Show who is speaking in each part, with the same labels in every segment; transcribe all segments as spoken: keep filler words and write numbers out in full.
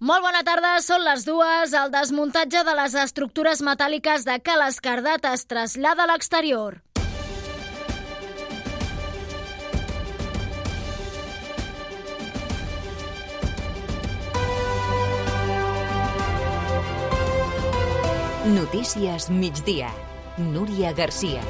Speaker 1: Molt bona tarda, són les dues. El desmuntatge de les estructures metàl·liques de Ca l'Escardat es trasllada a l'exterior.
Speaker 2: Notícies migdia. Núria Garcia.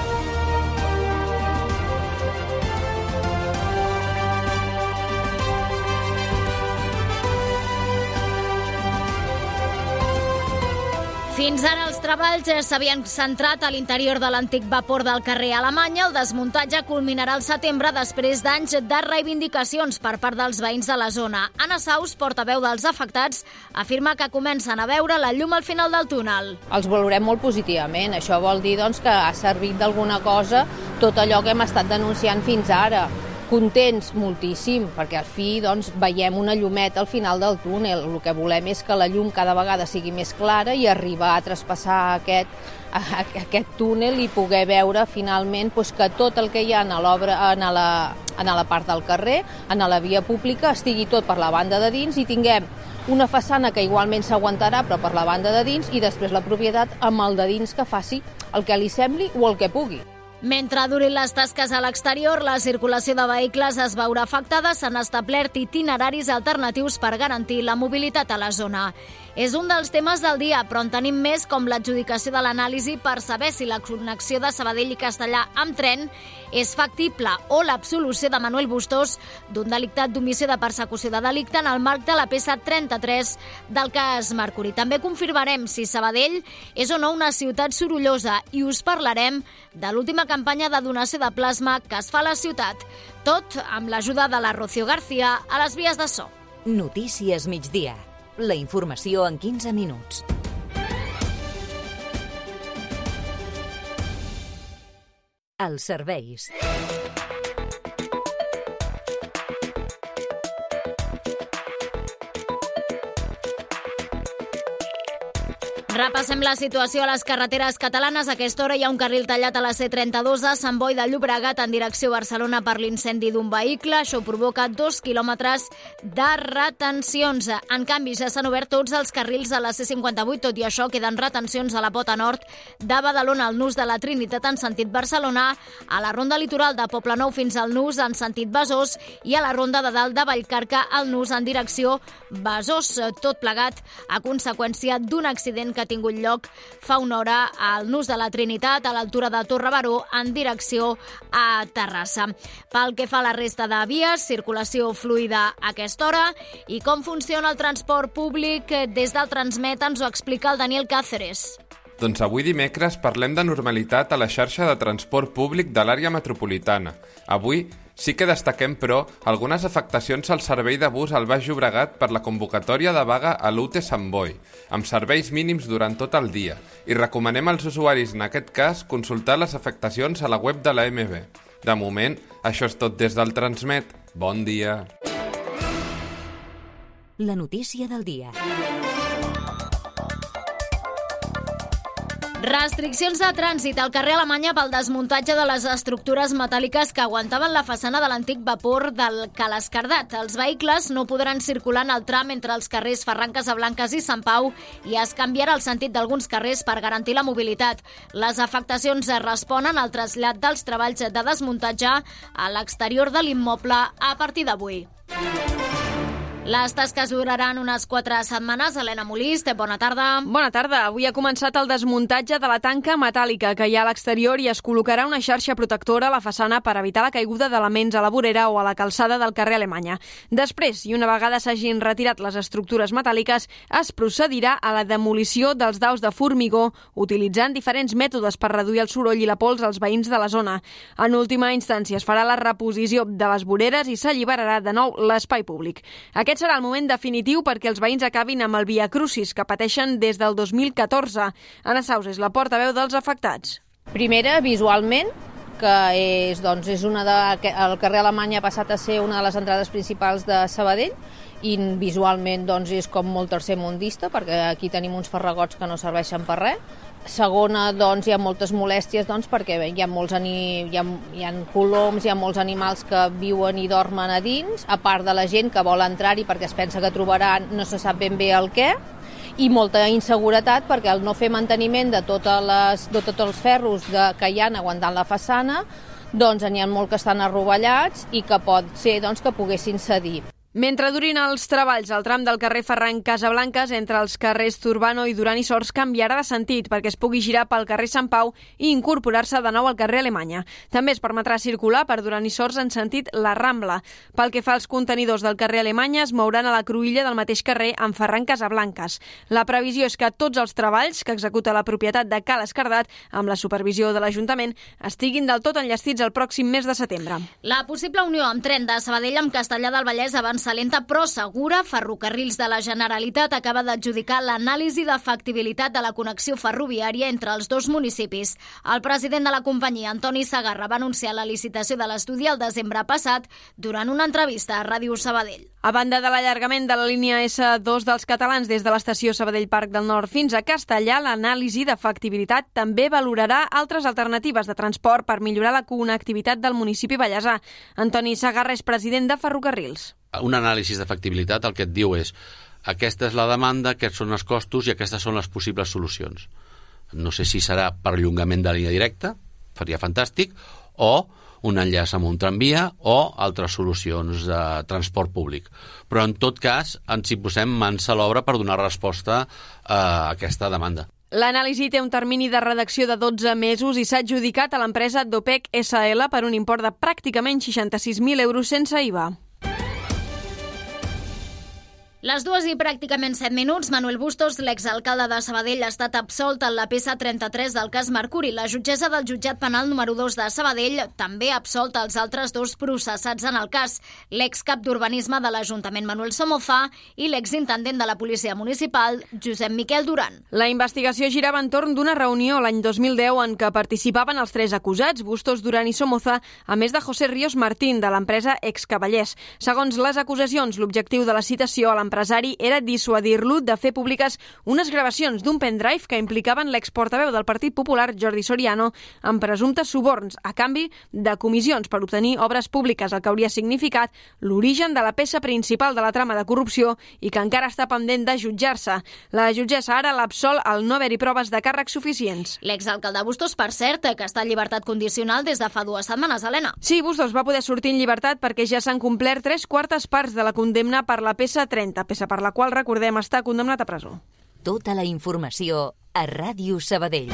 Speaker 1: Fins ara els treballs s'havien centrat a l'interior de l'antic vapor del carrer Alemanya. El desmuntatge culminarà al setembre després d'anys de reivindicacions per part dels veïns de la zona. Anna Saus, portaveu dels afectats, afirma que comencen a veure la llum al final del túnel.
Speaker 3: Els valorem molt positivament. Això vol dir doncs, que ha servit d'alguna cosa tot allò que hem estat denunciant fins ara. Contents moltíssim, perquè al fi doncs, veiem una llumeta al final del túnel. El que volem és que la llum cada vegada sigui més clara i arribar a traspassar aquest, a, aquest túnel i poder veure finalment doncs, que tot el que hi ha en l'obra, en, la, en la part del carrer, en la via pública, estigui tot per la banda de dins i tinguem una façana que igualment s'aguantarà però per la banda de dins i després la propietat amb el de dins que faci el que li sembli o el que pugui.
Speaker 1: Mentre durin les tasques a l'exterior, la circulació de vehicles es veurà afectada. S'han establert itineraris alternatius per garantir la mobilitat a la zona. És un dels temes del dia, però en tenim més, com l'adjudicació de l'anàlisi per saber si la connexió de Sabadell i Castellà amb tren és factible o l'absolució de Manuel Bustós d'un delictat d'omissió de persecució de delicte en el marc de la P C trenta-tres del cas Mercuri. També confirmarem si Sabadell és o no una ciutat sorollosa i us parlarem de l'última campanya de donació de plasma que es fa a la ciutat. Tot amb l'ajuda de la Rocío García a les vies de so.
Speaker 2: Notícies migdia. La informació en quinze minuts. Els serveis.
Speaker 1: Repassem la situació a les carreteres catalanes. A aquesta hora hi ha un carril tallat a la C trenta-dos a Sant Boi de Llobregat en direcció a Barcelona per l'incendi d'un vehicle. Això provoca dos quilòmetres de retencions. En canvi, ja s'han obert tots els carrils a la C cinquanta-vuit. Tot i això, queden retencions a la pota nord de Badalona al nus de la Trinitat en sentit Barcelona, a la ronda litoral de Poblenou fins al nus en sentit Besòs i a la ronda de dalt de Vallcarca al nus en direcció Besòs. Tot plegat a conseqüència d'un accident que ha tingut lloc fa una hora al nus de la Trinitat a l'altura de Torre Baró en direcció a Terrassa. Pel que fa a la resta de vies, circulació fluida a aquesta hora. I com funciona el transport públic des del Transmet ens ho explica el Daniel Cáceres.
Speaker 4: Doncs avui dimecres parlem de normalitat a la xarxa de transport públic de l'àrea metropolitana. Avui sí que destaquem, però, algunes afectacions al servei de bus al Baix Llobregat per la convocatòria de vaga a l'U T Sant Boi, amb serveis mínims durant tot el dia, i recomanem als usuaris, en aquest cas, consultar les afectacions a la web de la M B. De moment, això és tot des del Transmet. Bon dia!
Speaker 2: La notícia del dia.
Speaker 1: Restriccions de trànsit al carrer Alemanya pel desmuntatge de les estructures metàl·liques que aguantaven la façana de l'antic vapor del Ca l'Escardat. Els vehicles no podran circular en el tram entre els carrers Ferran Casablancas i Sant Pau i es canviarà el sentit d'alguns carrers per garantir la mobilitat. Les afectacions responen al trasllat dels treballs de desmuntatge a l'exterior de l'immoble a partir d'avui. Les tasques duraran unes quatre setmanes. Helena Molist, bona tarda.
Speaker 5: Bona tarda. Avui ha començat el desmuntatge de la tanca metàl·lica que hi ha a l'exterior i es col·locarà una xarxa protectora a la façana per evitar la caiguda d'elements a la vorera o a la calçada del carrer Alemanya. Després, i una vegada s'hagin retirat les estructures metàl·liques, es procedirà a la demolició dels daus de formigó, utilitzant diferents mètodes per reduir el soroll i la pols als veïns de la zona. En última instància, es farà la reposició de les voreres i s'alliberarà de nou l'espai públic. Aquest Aquest serà el moment definitiu perquè els veïns acabin amb el Via Crucis que pateixen des del dos mil catorze. Anna Saus és la portaveu dels afectats.
Speaker 3: Primera, visualment, que és, doncs, és una de, el carrer Alemanya ha passat a ser una de les entrades principals de Sabadell i visualment doncs, és com molt tercermundista, perquè aquí tenim uns farragots que no serveixen per res. Segona, doncs, hi ha moltes molèsties doncs, perquè bé, hi ha molts ani... hi ha, hi ha coloms, hi ha molts animals que viuen i dormen a dins, a part de la gent que vol entrar-hi perquè es pensa que trobaran no se sap ben bé el què, i molta inseguretat perquè al no fer manteniment de, totes les, de tots els ferros de, que hi ha aguantant la façana, doncs n'hi ha molt que estan arrovellats i que pot ser doncs, que poguessin cedir.
Speaker 5: Mentre durin els treballs, el tram del carrer Ferran Casablanques entre els carrers Zurbano i Duran i Sors canviarà de sentit perquè es pugui girar pel carrer Sant Pau i incorporar-se de nou al carrer Alemanya. També es permetrà circular per Duran i Sors en sentit la Rambla. Pel que fa als contenidors del carrer Alemanya, es mouran a la cruïlla del mateix carrer en Ferran Casablanques. La previsió és que tots els treballs que executa la propietat de Cal Escardat, amb la supervisió de l'Ajuntament, estiguin del tot enllestits el pròxim mes de setembre.
Speaker 1: La possible unió amb tren de Sabadell amb Castellar del Vallès avança lenta però segura. Ferrocarrils de la Generalitat acaba d'adjudicar l'anàlisi de factibilitat de la connexió ferroviària entre els dos municipis. El president de la companyia, Antoni Sagarra, va anunciar la licitació de l'estudi el desembre passat durant una entrevista a Ràdio Sabadell.
Speaker 5: A banda de l'allargament de la línia esse dos dels catalans des de l'estació Sabadell Parc del Nord fins a Castellar, l'anàlisi de factibilitat també valorarà altres alternatives de transport per millorar la connectivitat del municipi vallesà. Antoni Sagarra és president de Ferrocarrils.
Speaker 6: Un anàlisi de factibilitat el que et diu és aquesta és la demanda, aquests són els costos i aquestes són les possibles solucions. No sé si serà perllongament de línia directa, faria fantàstic, o un enllaç amb un tramvia o altres solucions de transport públic. Però en tot cas ens hi posem mans a l'obra per donar resposta a aquesta demanda.
Speaker 5: L'anàlisi té un termini de redacció de dotze mesos i s'ha adjudicat a l'empresa Dopec essa ele per un import de pràcticament seixanta-sis mil euros sense i va.
Speaker 1: Les dues i pràcticament set minuts, Manuel Bustos, l'exalcalde de Sabadell, ha estat absolt en la peça trenta-tres del cas Mercuri. La jutgessa del jutjat penal número dos de Sabadell també ha absolt els altres dos processats en el cas, l'excap d'urbanisme de l'Ajuntament Manuel Somoza i l'exintendent de la policia municipal, Josep Miquel Duran.
Speaker 5: La investigació girava entorn d'una reunió l'any dos mil deu en què participaven els tres acusats, Bustos, Duran i Somoza, a més de José Ríos Martín, de l'empresa Excavallers. Segons les acusacions, l'objectiu de la citació a l'empresa L'empresari era dissuadir-lo de fer públiques unes gravacions d'un pendrive que implicaven l'exportaveu del Partit Popular, Jordi Soriano, amb presumptes suborns a canvi de comissions per obtenir obres públiques, el que hauria significat l'origen de la peça principal de la trama de corrupció i que encara està pendent de jutjar-se. La jutgessa ara l'absol al no haver-hi proves de càrrecs suficients.
Speaker 1: L'exalcalde Bustos, per cert, que està en llibertat condicional des de fa dues setmanes, Helena.
Speaker 5: Sí, Bustos va poder sortir en llibertat perquè ja s'han complert tres quartes parts de la condemna per la peça trenta, peça per la qual, recordem, està condemnat a presó.
Speaker 2: Tota la informació a Ràdio Sabadell.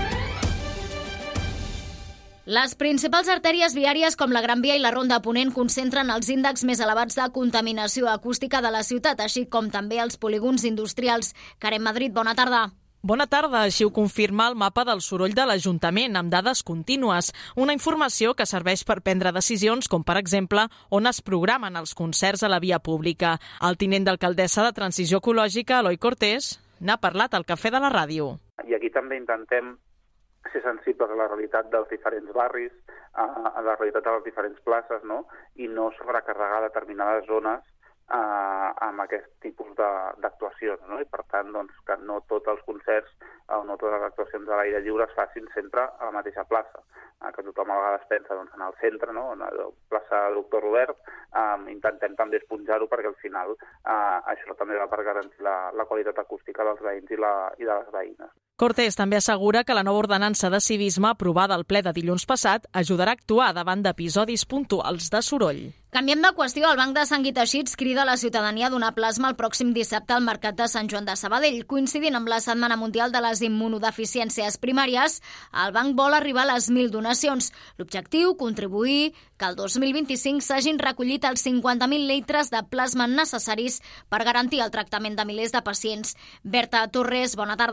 Speaker 1: Les principals artèries viàries com la Gran Via i la Ronda Ponent concentren els índexs més elevats de contaminació acústica de la ciutat, així com també els polígons industrials. Karen Madrid, bona tarda.
Speaker 7: Bona tarda, així ho confirma el mapa del soroll de l'Ajuntament, amb dades contínues. Una informació que serveix per prendre decisions, com per exemple, on es programen els concerts a la via pública. El tinent d'alcaldessa de Transició Ecològica, Eloi Cortés, n'ha parlat al Cafè de la Ràdio.
Speaker 8: I aquí també intentem ser sensibles a la realitat dels diferents barris, a la realitat de les diferents places, no? I no sobrecarregar determinades zones Uh, amb aquest tipus d'actuacions, no? I per tant, doncs, que no tots els concerts o no totes les actuacions a l'aire lliure es facin sempre a la mateixa plaça, uh, que tothom a vegades pensa doncs, en el centre, no? En la plaça Doctor Robert, um, intentem també esponjar-ho perquè al final uh, això també va per garantir la, la qualitat acústica dels veïns i, la, i de les veïnes.
Speaker 7: Cortés també assegura que la nova ordenança de civisme aprovada al ple de dilluns passat ajudarà a actuar davant d'episodis puntuals de soroll.
Speaker 1: Canviem de qüestió. El Banc de Sang i Teixits crida a la ciutadania a donar plasma el pròxim dissabte al Mercat de Sant Joan de Sabadell. Coincidint amb la Setmana Mundial de les Immunodeficiències Primàries, el banc vol arribar a les mil donacions. L'objectiu, contribuir que el dos mil vint-i-cinc s'hagin recollit els cinquanta mil litres de plasma necessaris per garantir el tractament de milers de pacients. Berta Torres, bona tarda.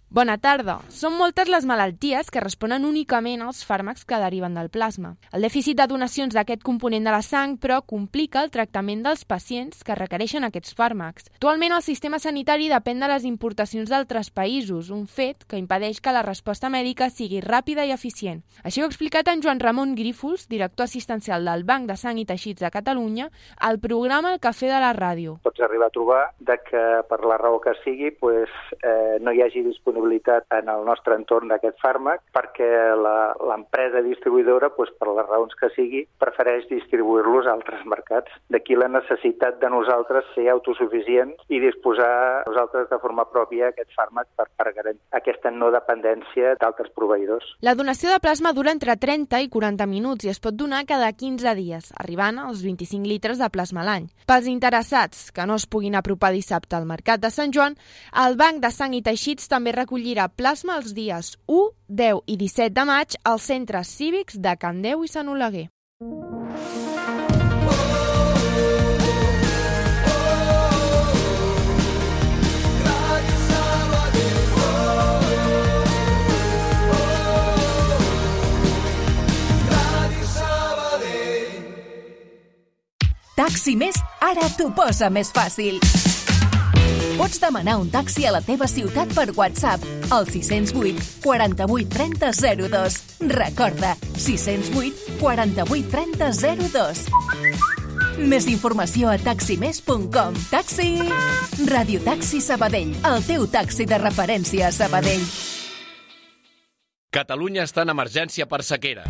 Speaker 9: Bona tarda. Són moltes les malalties que responen únicament als fàrmacs que deriven del plasma. El dèficit de donacions d'aquest component de la sang, però, complica el tractament dels pacients que requereixen aquests fàrmacs. Actualment, el sistema sanitari depèn de les importacions d'altres països, un fet que impedeix que la resposta mèdica sigui ràpida i eficient. Així ho ha explicat en Joan Ramon Grífols, director assistencial del Banc de Sang i Teixits de Catalunya, al programa El Cafè de la Ràdio.
Speaker 10: Pots arribar a trobar de que, per la raó que sigui, pues, eh, no hi hagi disponibilitat en el nostre entorn d'aquest fàrmac perquè l'empresa distribuïdora, pues, per les raons que sigui, prefereix distribuir-los a altres mercats. D'aquí la necessitat de nosaltres ser autosuficients i disposar nosaltres de forma pròpia aquest fàrmac per, per garantir aquesta no dependència d'altres proveïdors.
Speaker 9: La donació de plasma dura entre trenta i quaranta minuts i es pot donar cada quinze dies, arribant als vint-i-cinc litres de plasma a l'any. Pels interessats que no es puguin apropar dissabte al Mercat de Sant Joan, el Banc de Sang i Teixits també recollirà plasma els dies u, deu i disset de maig als centres cívics de Can Deu i Sant Oleguer.
Speaker 11: Taxi Més ara t'ho posa més fàcil. Pots demanar un taxi a la teva ciutat per WhatsApp al sis zero vuit, quaranta-vuit, trenta, zero dos. Recorda, sis zero vuit, quaranta-vuit, trenta, zero dos. Més informació a taxi més punt com. Taxi! Radio Taxi Sabadell, el teu taxi de referència a Sabadell.
Speaker 12: Catalunya està en emergència per sequera.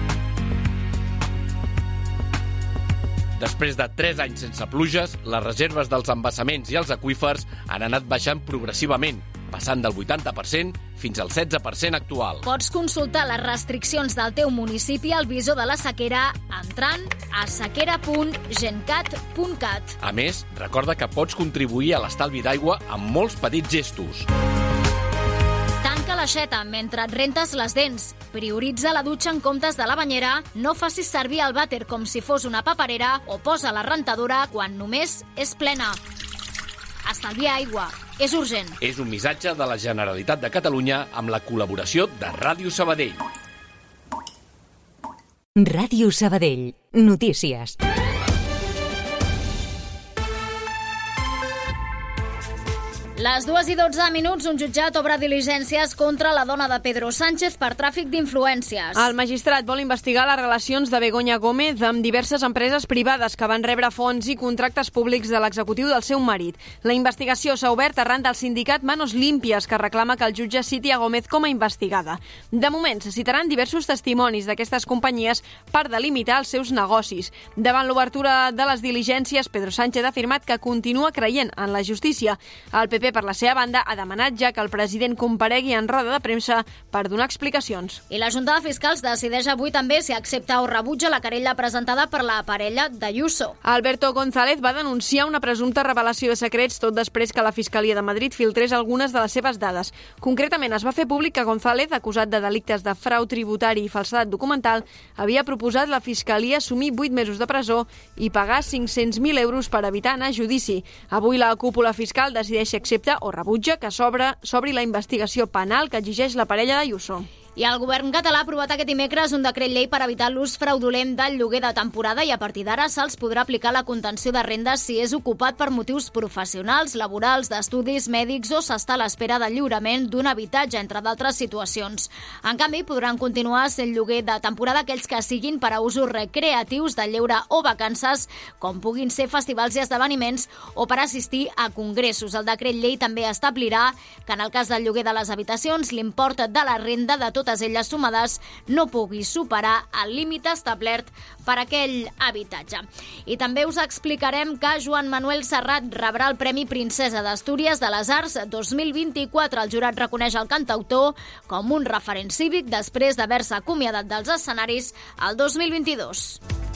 Speaker 12: Després de tres anys sense pluges, les reserves dels embassaments i els aqüífers han anat baixant progressivament, passant del vuitanta per cent fins al setze per cent actual.
Speaker 1: Pots consultar les restriccions del teu municipi al visor de la sequera entrant a sequera punt gencat punt cat.
Speaker 12: A més, recorda que pots contribuir a l'estalvi d'aigua amb molts petits gestos.
Speaker 1: Tanca l'aixeta mentre et rentes les dents. Prioritza la dutxa en comptes de la banyera, no facis servir el vàter com si fos una paperera o posa la rentadora quan només és plena. Estalvia aigua. És urgent.
Speaker 12: És un missatge de la Generalitat de Catalunya amb la col·laboració de Ràdio Sabadell.
Speaker 2: Ràdio Sabadell. Notícies.
Speaker 1: Les dues i dotze minuts, un jutjat obre diligències contra la dona de Pedro Sánchez per tràfic d'influències.
Speaker 5: El magistrat vol investigar les relacions de Begoña Gómez amb diverses empreses privades que van rebre fons i contractes públics de l'executiu del seu marit. La investigació s'ha obert arran del sindicat Manos Limpias, que reclama que el jutge citi a Gómez com a investigada. De moment, se citaran diversos testimonis d'aquestes companyies per delimitar els seus negocis. Davant l'obertura de les diligències, Pedro Sánchez ha afirmat que continua creient en la justícia. El P P, per la seva banda, ha demanat ja que el president comparegui en roda de premsa per donar explicacions.
Speaker 1: I la Junta de Fiscals decideix avui també si accepta o rebutja la querella presentada per la parella d'Ayuso.
Speaker 5: Alberto González va denunciar una presumpta revelació de secrets tot després que la Fiscalia de Madrid filtrés algunes de les seves dades. Concretament, es va fer públic que González, acusat de delictes de frau tributari i falsedat documental, havia proposat la Fiscalia assumir vuit mesos de presó i pagar cinc-cents mil euros per evitar anar a judici. Avui la cúpula fiscal decideix si accepta o rebutja que s'obri la investigació penal que exigeix la parella d'Ayuso.
Speaker 1: I el govern català ha aprovat aquest dimecres un decret llei per evitar l'ús fraudulent del lloguer de temporada i a partir d'ara se'ls podrà aplicar la contenció de rendes si és ocupat per motius professionals, laborals, d'estudis mèdics o s'està a l'espera del lliurament d'un habitatge, entre d'altres situacions. En canvi, podran continuar sent lloguer de temporada aquells que siguin per a usos recreatius de lleure o vacances, com puguin ser festivals i esdeveniments o per assistir a congressos. El decret llei també establirà que en el cas del lloguer de les habitacions, l'import de la renda de totes elles sumades no pugui superar el límit establert per aquell habitatge. I també us explicarem que Joan Manuel Serrat rebrà el Premi Princesa d'Astúries de les Arts dos mil vint-i-quatre. El jurat reconeix el cantautor com un referent cívic després d'haver-se acomiadat dels escenaris el dos mil vint-i-dos.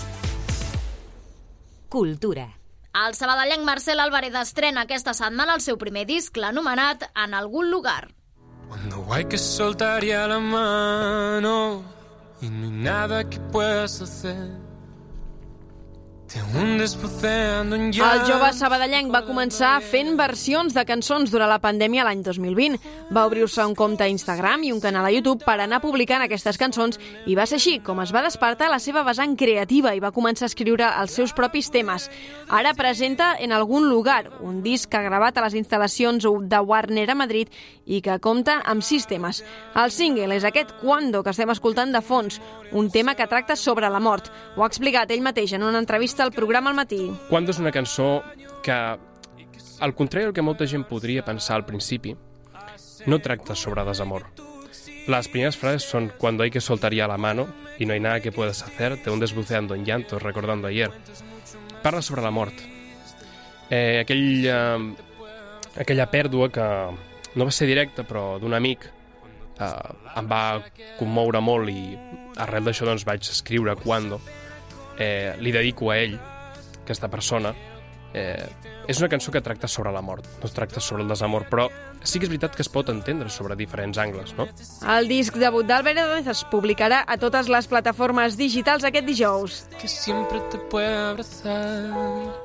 Speaker 2: Cultura.
Speaker 1: El sabadellenc Marcel Álvarez estrena aquesta setmana el seu primer disc, l'anomenat En algún lugar.
Speaker 13: Cuando hay que soltar ya la mano y no hay nada que puedas hacer,
Speaker 5: El jove sabadellenc va començar fent versions de cançons durant la pandèmia l'any dos mil vint. Va obrir-se un compte a Instagram i un canal a YouTube per anar publicant aquestes cançons i va ser així com es va despertar la seva vessant creativa i va començar a escriure els seus propis temes. Ara presenta En algún lugar, un disc que ha gravat a les instal·lacions de Warner a Madrid i que compta amb sis temes. El single és aquest Cuando que estem escoltant de fons, un tema que tracta sobre la mort. Ho ha explicat ell mateix en una entrevista al programa Al matí.
Speaker 14: Cuando és una cançó que, al contrari del que molta gent podria pensar al principi, no tracta sobre desamor. Las primeras frases son cuando hay que soltar ya la mano y no hay nada que puedas hacer, te hundes buceando en llantos recordando ayer. Parla sobre la mort. Eh, aquell, eh, aquella pèrdua que no va ser directa, però d'un amic, eh, em va commoure molt i arrel d'això doncs, vaig escriure Cuando. Eh, li dedico a ell, aquesta persona. Eh, és una cançó que tracta sobre la mort, no tracta sobre el desamor, però sí que és veritat que es pot entendre sobre diferents angles, no?
Speaker 5: El disc debut d'Álvarez es publicarà a totes les plataformes digitals aquest dijous.
Speaker 13: Que siempre te puede abrazar.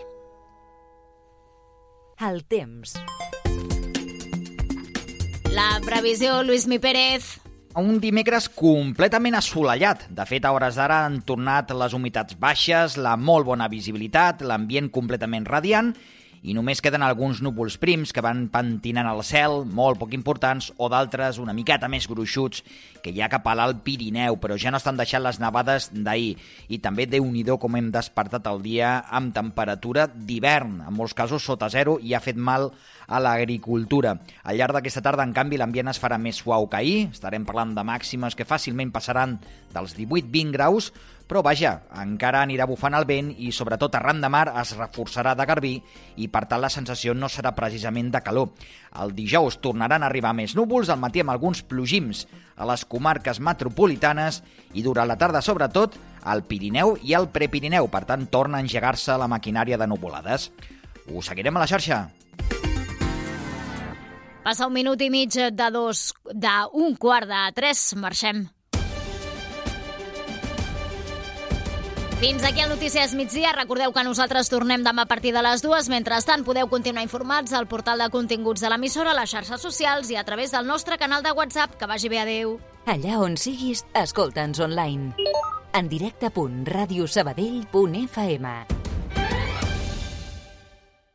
Speaker 2: El temps.
Speaker 1: La previsió, Lluís Mi Pérez.
Speaker 15: Un dimecres completament assolellat. De fet, a hores d'ara han tornat les humitats baixes, la molt bona visibilitat, l'ambient completament radiant i només queden alguns núvols prims que van pentinant al cel, molt poc importants, o d'altres una miqueta més gruixuts que hi ha cap a l'Alt Pirineu, però ja no estan deixant les nevades d'ahir. I també, Déu-n'hi-do, com hem despertat el dia amb temperatura d'hivern, en molts casos sota zero, i ha fet mal a l'agricultura. Al llarg d'aquesta tarda, en canvi, l'ambient es farà més suau que ahir. Estarem parlant de màximes que fàcilment passaran dels divuit a vint graus, però vaja, encara anirà bufant el vent i sobretot arran de mar es reforçarà de garbí i per tant la sensació no serà precisament de calor. El dijous tornaran a arribar més núvols, al matí amb alguns plogims a les comarques metropolitanes i durant la tarda sobretot al Pirineu i al Prepirineu, per tant torna a engegar-se la maquinària de nuvolades. Ho seguirem a la xarxa.
Speaker 1: Passa un minut i mig de dos, d'un quart de tres, marxem. Fins aquí el Notícies Migdia. Recordeu que nosaltres tornem demà a partir de les dues. Mentrestant, podeu continuar informats al portal de continguts de l'emissora, a les xarxes socials i a través del nostre canal de WhatsApp. Que vagi bé, adeu.
Speaker 2: Allà on siguis, escolta'ns online. En directe punt radiosabadell punt f m.